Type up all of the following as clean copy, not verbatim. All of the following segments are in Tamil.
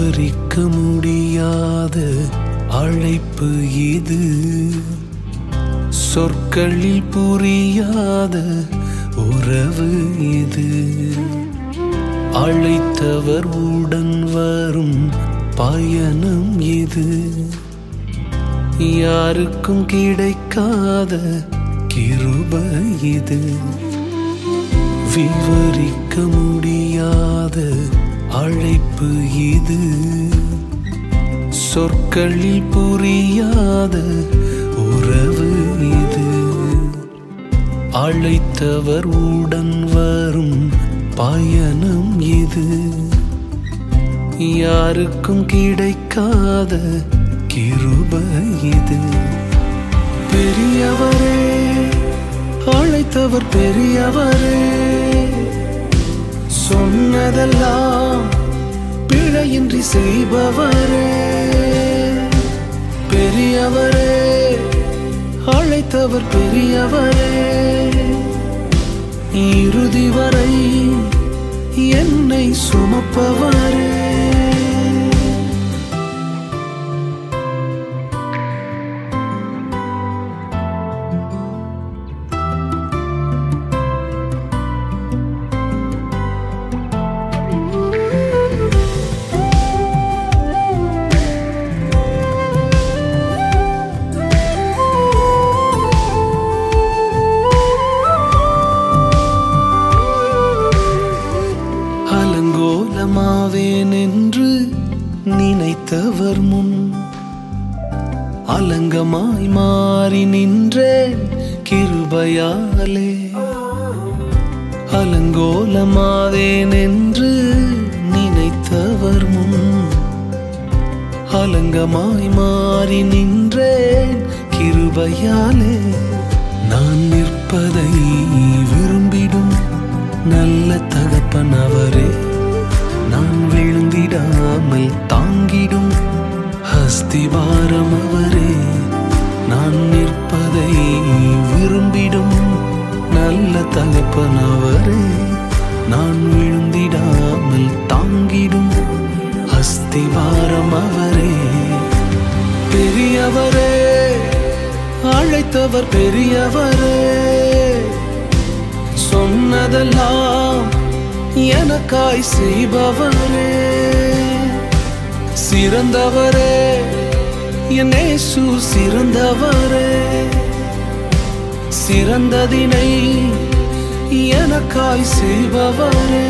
விவரிக்க முடியாத அழைப்பு இது, சொற்களில் புரியாத உறவு இது. அழைத்தவர் உடன் வரும் பயணம் இது, யாருக்கும் கிடைக்காத கிருபை இது. விவரிக்க முடியாத அழைப்பு இது, சொற்களில் புரியாத உறவு இது. அழைத்தவர் உடன் வரும் பயணம் இது, யாருக்கும் கிடைக்காத கிருபை இது. பெரியவரே, அழைத்தவர் பெரியவரே, சொன்னதெல்லாம் பிழையின்றி செய்பவரே. பெரியவரே, அழைத்தவர் பெரியவரே, இறுதி வரை என்னை சுமப்பவரே. அலங்கோலமாவேன் என்று நினைத்தவர் முன் அலங்கமாய் மாறி நின்றேன் கிருபையாலே. அலங்கோலமாவேன் என்று நினைத்தவர் முன் அலங்கமாய் மாறி நின்றேன் கிருபையாலே. நான் நிற்பதை விரும்பிடும் நல்ல தகப்பன் அவரே, நான் விழுந்திடாமல் தாங்கிடும் அஸ்திவாரம் அவரே. நான் நிற்பதை விரும்பிடும் நல்ல தகப்பன் அவரே, நான் விழுந்திடாமல் தாங்கிடும் அஸ்திவாரம் அவரே. பெரியவரே, அழைத்தவர் பெரியவரே, சொன்னதெல்லாம் எனக்காய் செய்பவரே. சிறந்தவரே, என் இயேசு சிறந்தவரே, சிறந்ததினை எனக்காய் செய்பவரே.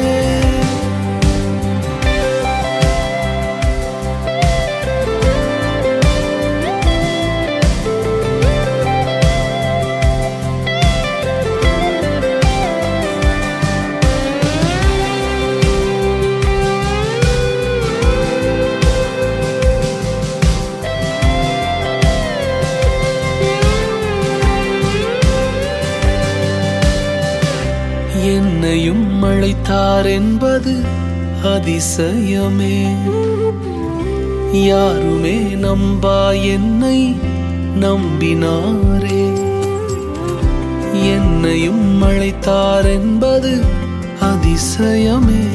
என்னையும் அழைத்தார் என்பது அதிசயமே, யாருமே நம்பா என்னை நம்பினாரே. என்னையும் அழைத்தார் என்பது அதிசயமே,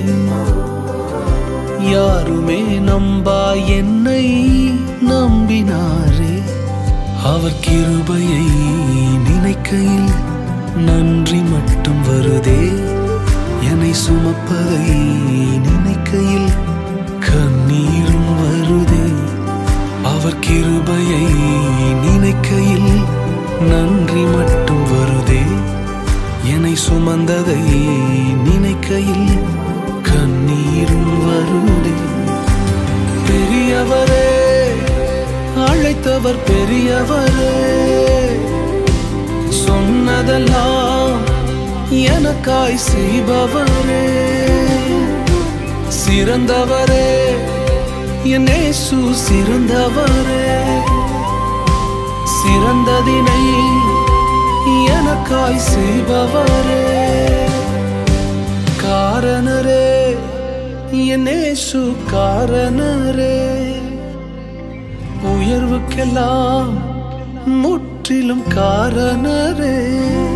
யாருமே நம்பா என்னை நம்பினாரே. அவர் கிருபையை நினைக்கையில் நன்றி மட்டும் வருதே, என்னை சுமப்பதை நினைக்கையில் கண்ணீரும் வருதே. அவர் கிருபையை நினைக்கையில் நன்றி மட்டும் வருதே, என்னை சுமந்ததை நினைக்கையில் கண்ணீரும் வருதே. பெரியவரே, அழைத்தவர் பெரியவரே, சொன்னதெல்லாம் எனக்காய் செய்பவரே. சிறந்தவரே, என் இயேசு சிறந்தவரே, சிறந்ததினை எனக்காய் செய்பவரே. காரணரே, என் இயேசு காரணரே, உயர்வுக்கெல்லாம் முற்றிலும் காரணரே.